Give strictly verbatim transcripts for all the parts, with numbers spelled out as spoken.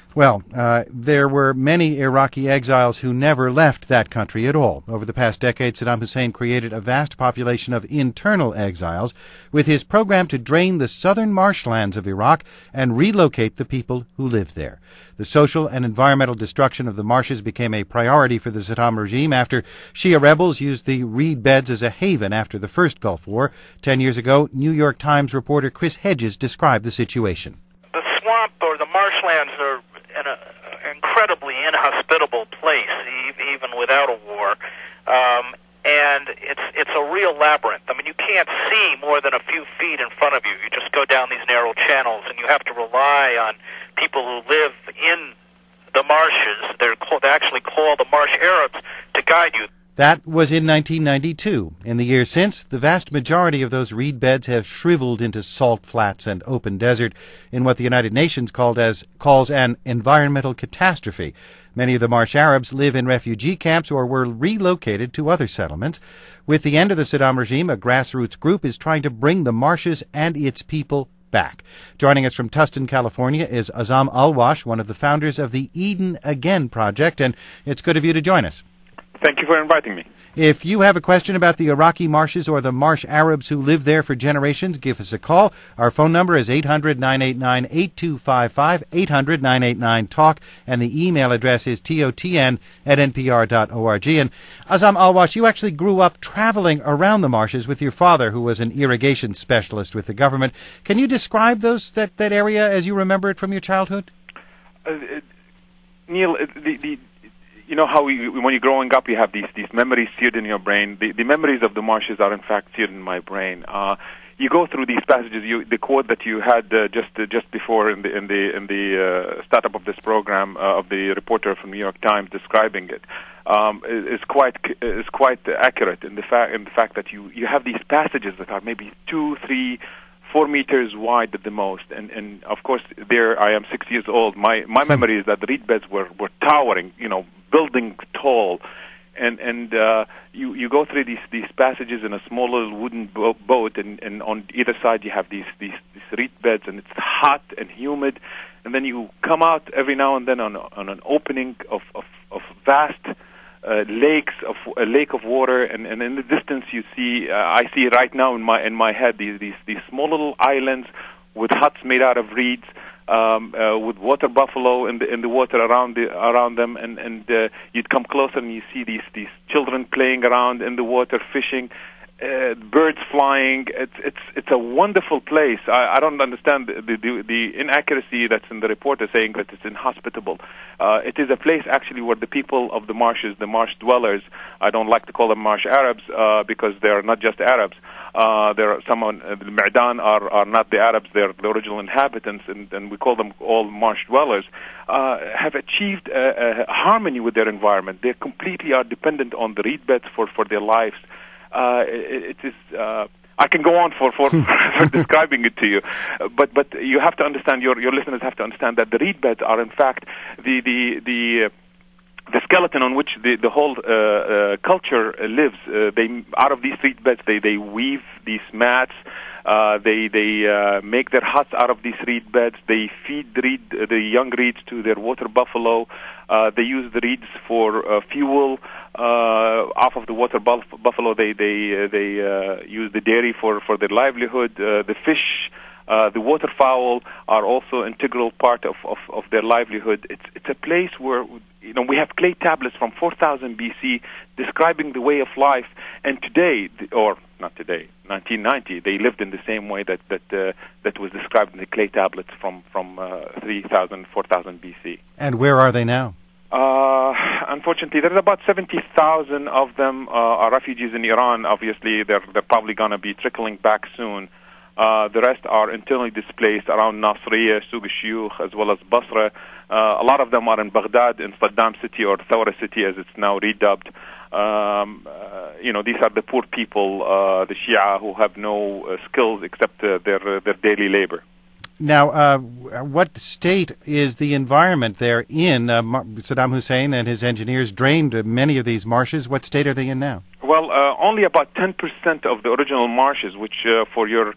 Well, uh, there were many Iraqi exiles who never left that country at all. Over the past decade, Saddam Hussein created a vast population of internal exiles with his program to drain the southern marshlands of Iraq and relocate the people who lived there. The social and environmental destruction of the marshes became a priority for the Saddam regime after Shia rebels used the reed beds as a haven after the first Gulf War. Ten years ago, New York Times reporter Chris Hedges described the situation. The swamp or the marshlands are an incredibly inhospitable place, even without a war. Um, and it's it's a real labyrinth. I mean, you can't see more than a few feet in front of you. You just go down these narrow channels, and you have to rely on people who live in the marshes. They're called, they actually call the marsh Arabs to guide you. That was in nineteen ninety-two. In the years since, the vast majority of those reed beds have shriveled into salt flats and open desert in what the United Nations called as, calls an environmental catastrophe. Many of the marsh Arabs live in refugee camps or were relocated to other settlements. With the end of the Saddam regime, a grassroots group is trying to bring the marshes and its people back. Joining us from Tustin, California is Azam Alwash, one of the founders of the Eden Again project, and it's good of you to join us. Thank you for inviting me. If you have a question about the Iraqi marshes or the marsh Arabs who live there for generations, give us a call. Our phone number is eight hundred, nine eight nine, eight two five five, eight hundred, nine eight nine, talk, and the email address is totn at n p r dot org. And Azam Alwash, you actually grew up traveling around the marshes with your father, who was an irrigation specialist with the government. Can you describe those that, that area as you remember it from your childhood? Uh, it, Neil, it, the... the You know how we, when you're growing up, you have these these memories seared in your brain. The, the memories of the marshes are in fact seared in my brain. Uh, you go through these passages. You, the quote that you had uh, just uh, just before in the in the in the uh, startup of this program uh, of the reporter from New York Times describing it um, is quite is quite accurate in the fact in the fact that you, you have these passages that are maybe two, three. Four meters wide at the most, and and of course there I am six years old. My my memory is that the reed beds were, were towering, you know, building tall, and and uh, you you go through these, these passages in a small little wooden bo- boat, and, and on either side you have these, these these reed beds, and it's hot and humid, and then you come out every now and then on on an opening of of, of vast. Uh, lakes of a lake of water, and, and in the distance you see uh, I see right now in my in my head these these these small little islands with huts made out of reeds, um, uh, with water buffalo in the in the water around the around them, and and uh, you'd come closer and you see these these children playing around in the water, fishing. Uh, birds flying. It's it's it's a wonderful place. I, I don't understand the, the the inaccuracy that's in the report is saying that it's inhospitable. Uh, it is a place actually where the people of the marshes, the marsh dwellers, I don't like to call them marsh Arabs uh, because they are not just Arabs. Uh, there are some uh, the Ma'dan are are not the Arabs. They're the original inhabitants, and, and we call them all marsh dwellers. Uh, have achieved a, a harmony with their environment. They completely are dependent on the reed beds for for their lives. Uh, it, it is. Uh, I can go on for for, for describing it to you, but but you have to understand. Your your listeners have to understand that the reed beds are in fact the the the. Uh, the skeleton on which the the whole uh, uh, culture lives. Uh, they out of these reed beds, they they weave these mats. Uh, they they uh, make their huts out of these reed beds. They feed the reed, the young reeds to their water buffalo. Uh, they use the reeds for uh, fuel. Uh, off of the water buff- buffalo, they they uh, they uh, use the dairy for for their livelihood. Uh, the fish. Uh, the waterfowl are also integral part of, of, of their livelihood. It's it's a place where, you know, we have clay tablets from four thousand B C describing the way of life. And today, or not today, nineteen ninety, they lived in the same way that that uh, that was described in the clay tablets from from uh, three thousand, four thousand B C. And where are they now? Uh, unfortunately, there's about seventy thousand of them uh, are refugees in Iran. Obviously, they're they're probably going to be trickling back soon. Uh, the rest are internally displaced around Nasiriyah, Suq al-Shuyukh, as well as Basra. Uh, a lot of them are in Baghdad, in Saddam City, or Thawra City, as it's now redubbed. Um, uh, you know, these are the poor people, uh, the Shia, who have no uh, skills except uh, their uh, their daily labor. Now, uh, what state is the environment they're in? Uh, Saddam Hussein and his engineers drained many of these marshes. What state are they in now? Well, uh, only about ten percent of the original marshes, which uh, for your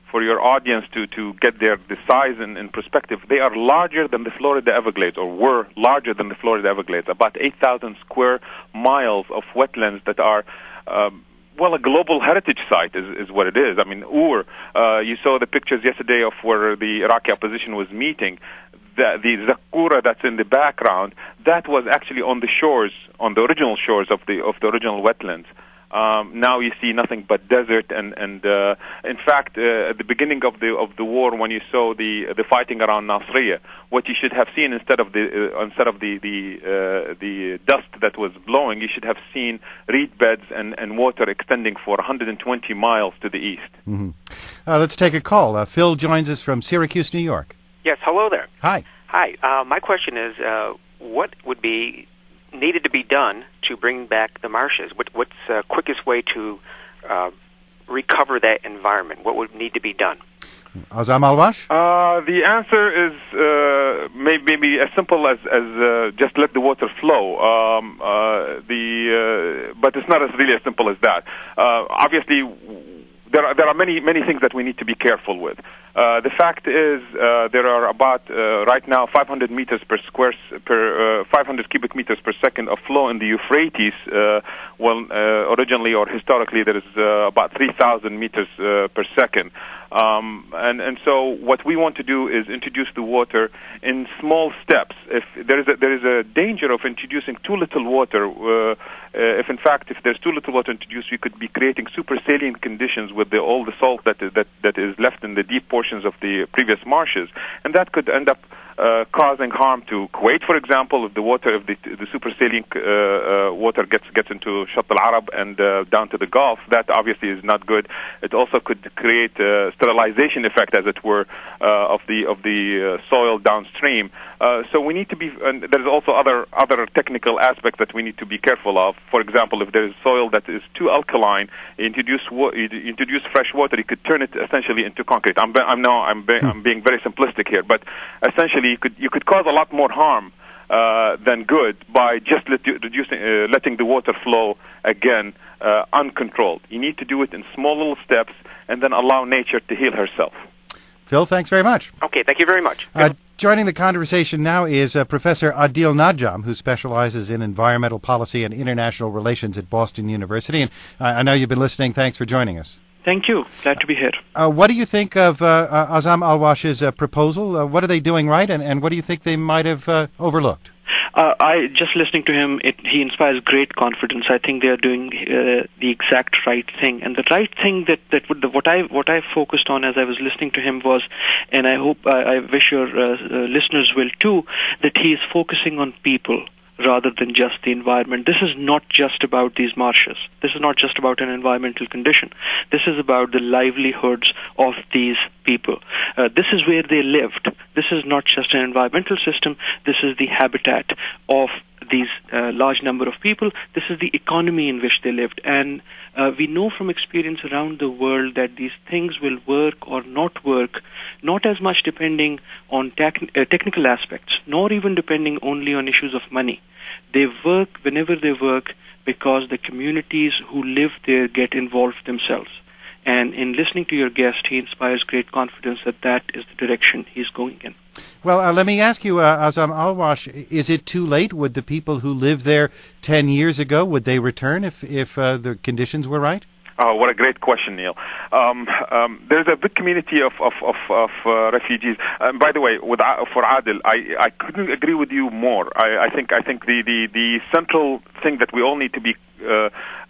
for your audience to, to get their the size in, in perspective, they are larger than the Florida Everglades, or were larger than the Florida Everglades. About eight thousand square miles of wetlands that are, um, well, a global heritage site is, is what it is. I mean, Ur, uh, you saw the pictures yesterday of where the Iraqi opposition was meeting. The, the Zakura that's in the background, that was actually on the shores, on the original shores of the of the original wetlands. Um, now you see nothing but desert, and and uh, in fact, uh, at the beginning of the of the war, when you saw the the fighting around Nasiriyah, what you should have seen instead of the uh, instead of the the uh, the dust that was blowing, you should have seen reed beds and, and water extending for one hundred twenty miles to the east. Mm-hmm. Uh, let's take a call. Uh, Phil joins us from Syracuse, New York. Yes, hello there. Hi. Hi. Uh, my question is, uh, what would be needed to be done to bring back the marshes? What, what's the quickest way to uh, recover that environment? What would need to be done? Azam Alwash? Uh, the answer is uh, may, maybe as simple as, as uh, just let the water flow. Um, uh, the uh, but it's not as really as simple as that. Uh, obviously, there are there are many many things that we need to be careful with. Uh, the fact is, uh, there are about uh, right now five hundred meters per square per uh, five hundred cubic meters per second of flow in the Euphrates. Uh, well, uh, originally or historically, there is uh, about three thousand meters uh, per second. Um, and and so what we want to do is introduce the water in small steps. If there is a, there is a danger of introducing too little water. Uh, uh, if in fact if there's too little water introduced, we could be creating super saline conditions with the, all the salt that is, that that is left in the deep portions of the previous marshes, and that could end up uh, causing harm to Kuwait, for example, if the water, if the, the super saline uh, uh, water gets gets into Shatt al-Arab and uh, down to the Gulf. That obviously is not good. It also could create a sterilization effect, as it were, uh, of the of the uh, soil downstream. Uh, so we need to be. And there's also other other technical aspects that we need to be careful of. For example, if there is soil that is too alkaline, introduce wa- introduce fresh water, you could turn it essentially into concrete. I'm I'm now I'm be- I'm being very simplistic here, but essentially you could you could cause a lot more harm uh, than good by just let, reducing uh, letting the water flow again uh, uncontrolled. You need to do it in small little steps and then allow nature to heal herself. Phil, thanks very much. Okay, thank you very much. Uh, joining the conversation now is uh, Professor Adil Najam, who specializes in environmental policy and international relations at Boston University. And uh, I know you've been listening. Thanks for joining us. Thank you. Glad to be here. Uh, what do you think of uh, uh, Azam Alwash's uh, proposal? Uh, what are they doing right, and, and what do you think they might have uh, overlooked? Uh, I just listening to him, it, he inspires great confidence. I think they are doing uh, the exact right thing, and the right thing that that would, what I what I focused on as I was listening to him was, and I hope I, I wish your uh, uh, listeners will too, that he is focusing on people rather than just the environment. This is not just about these marshes. This is not just about an environmental condition. This is about the livelihoods of these people. Uh, this is where they lived. This is not just an environmental system. This is the habitat of these uh, large number of people. This is the economy in which they lived. And uh, we know from experience around the world that these things will work or not work, not as much depending on tec- uh, technical aspects, nor even depending only on issues of money. They work whenever they work because the communities who live there get involved themselves. And in listening to your guest, he inspires great confidence that that is the direction he's going in. Well, uh, let me ask you, uh, Azam Alwash, is it too late? Would the people who lived there ten years ago, would they return if, if uh, the conditions were right? Oh, what a great question, Neil. Um, um, there's a big community of of of, of uh, refugees. Um, by the way, with uh, for Adil, I, I couldn't agree with you more. I, I think I think the, the, the central thing that we all need to be uh, uh,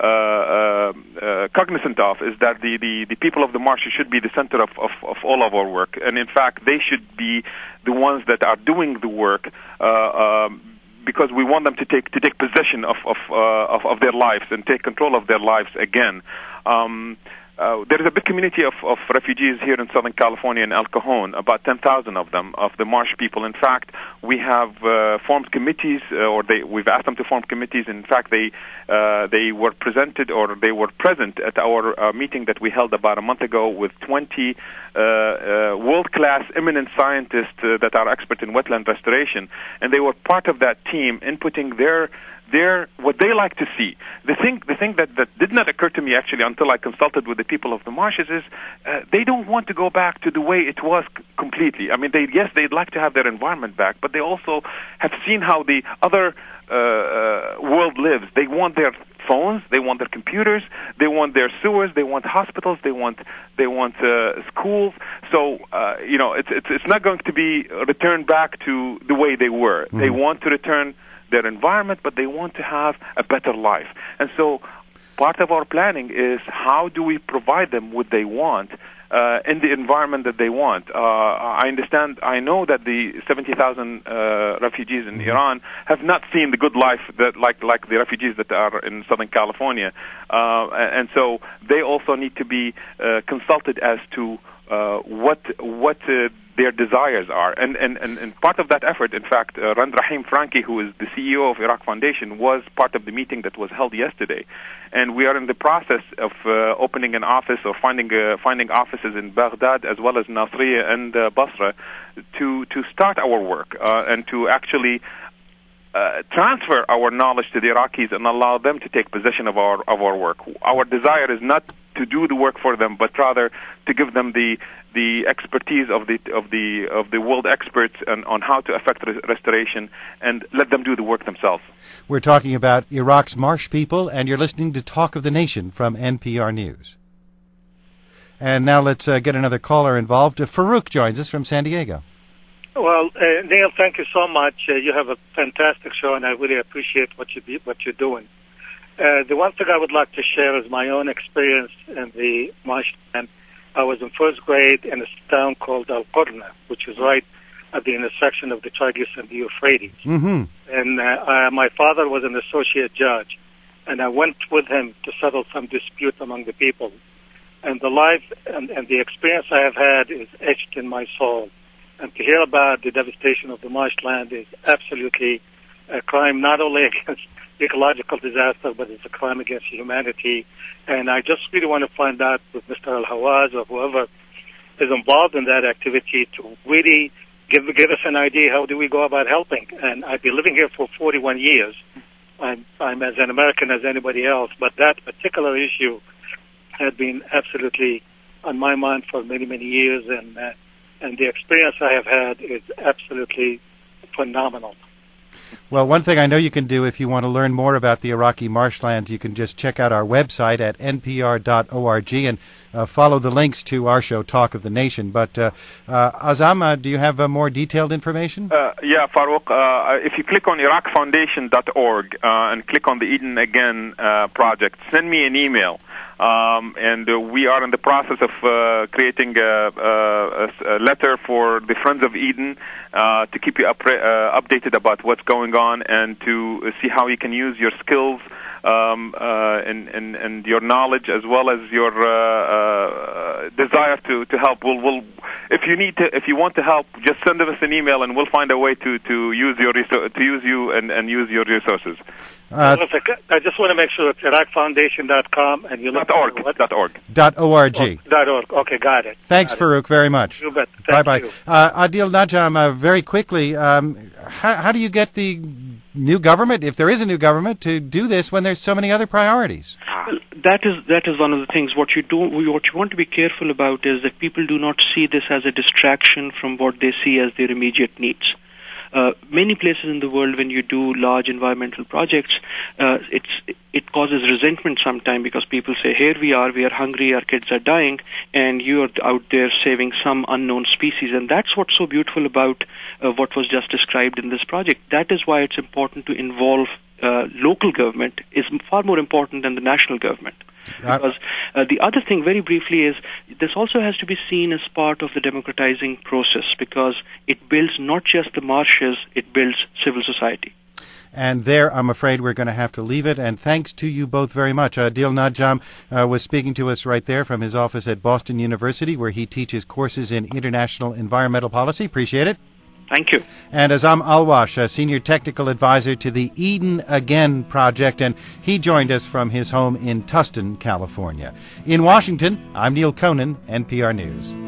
uh, cognizant of is that the, the, the people of the marshes should be the center of, of, of all of our work, and in fact, they should be the ones that are doing the work. Uh, um, Because we want them to take to take possession of of, uh, of of their lives and take control of their lives again. Um, uh, there is a big community of, of refugees here in Southern California in El Cajon, about ten thousand of them, of the marsh people. In fact, we have uh, formed committees, uh, or they, we've asked them to form committees. In fact, they uh, they were presented, or they were present at our uh, meeting that we held about a month ago with twenty uh, uh, world-class, eminent scientists uh, that are expert in wetland restoration, and they were part of that team, inputting their they're what they like to see. The thing, the thing that, that did not occur to me actually until I consulted with the people of the marshes is uh, they don't want to go back to the way it was c- completely. I mean, they yes, they'd like to have their environment back, but they also have seen how the other uh, uh, world lives. They want their phones, they want their computers, they want their sewers, they want hospitals, they want they want uh, schools. So uh, you know, it's it's it's not going to be returned back to the way they were. Mm-hmm. They want to return their environment, but they want to have a better life. And so part of our planning is how do we provide them what they want uh, in the environment that they want. Uh, I understand, I know that the seventy thousand uh, refugees in mm-hmm. Iran have not seen the good life that like like the refugees that are in Southern California. Uh, and so they also need to be uh, consulted as to uh, what what uh, their desires are. And, and, and, and part of that effort, in fact, uh, Rand Rahim Franki, who is the C E O of Iraq Foundation, was part of the meeting that was held yesterday. And we are in the process of uh, opening an office or finding uh, finding offices in Baghdad as well as Nasiriyah and uh, Basra to, to start our work uh, and to actually Uh, transfer our knowledge to the Iraqis and allow them to take possession of our of our work. Our desire is not to do the work for them, but rather to give them the the expertise of the of the of the world experts on, on how to effect res- restoration and let them do the work themselves. We're talking about Iraq's marsh people, and you're listening to Talk of the Nation from N P R News. And now let's uh, get another caller involved. Uh, Farouk joins us from San Diego. Well, uh, Neil, thank you so much. Uh, you have a fantastic show, and I really appreciate what you be, what you're doing. Uh, the one thing I would like to share is my own experience in the marshland. I was in first grade in a town called Al Qurna, which is right at the intersection of the Tigris and the Euphrates. Mm-hmm. And uh, uh, my father was an associate judge, and I went with him to settle some dispute among the people. And the life and, and the experience I have had is etched in my soul. And to hear about the devastation of the marshland is absolutely a crime, not only against ecological disaster, but it's a crime against humanity. And I just really want to find out with Mister Al-Hawaz or whoever is involved in that activity to really give give us an idea how do we go about helping. And I've been living here for forty-one years. I'm, I'm as an American as anybody else, but that particular issue had been absolutely on my mind for many, many years, and uh, And the experience I have had is absolutely phenomenal. Well, one thing I know you can do if you want to learn more about the Iraqi marshlands, you can just check out our website at n p r dot org and uh, follow the links to our show, Talk of the Nation. But uh, uh, Azam, uh, do you have uh, more detailed information? Uh, yeah, Farouk, uh, if you click on iraq foundation dot org uh, and click on the Eden Again uh, project, send me an email. Um, and uh, we are in the process of uh, creating a, a, a letter for the Friends of Eden uh, to keep you up, uh, updated about what's going on and to see how you can use your skills um, uh, and, and, and your knowledge as well as your uh, uh, desire to, to help. We'll, we'll, if you need to, if you want to help, just send us an email and we'll find a way to, to use your resou- to use you and, and use your resources. Uh, I just want to make sure it's iraq foundation dot com and you look dot org. Dot org. Dot org. Oh, dot org. Okay, got it. Thanks, got Farouk, it. very much. You bet. Thank bye bye. You. Uh, Adil Najam, uh, very quickly, um, how, how do you get the new government, if there is a new government, to do this when there's so many other priorities? Well, that is that is one of the things. What you do, what you want to be careful about is that people do not see this as a distraction from what they see as their immediate needs. Uh, many places in the world, when you do large environmental projects, uh, it's it causes resentment sometimes because people say, here we are, we are hungry, our kids are dying, and you are out there saving some unknown species. And that's what's so beautiful about uh, what was just described in this project. That is why it's important to involve uh, local government is far more important than the national government. Because uh, the other thing, very briefly, is this also has to be seen as part of the democratizing process because it builds not just the marshes, it builds civil society. And there, I'm afraid we're going to have to leave it. And thanks to you both very much. Adil Najam uh, was speaking to us right there from his office at Boston University, where he teaches courses in international environmental policy. Appreciate it. Thank you. And Azam Alwash, a senior technical advisor to the Eden Again project, and he joined us from his home in Tustin, California. In Washington, I'm Neil Conan, N P R News.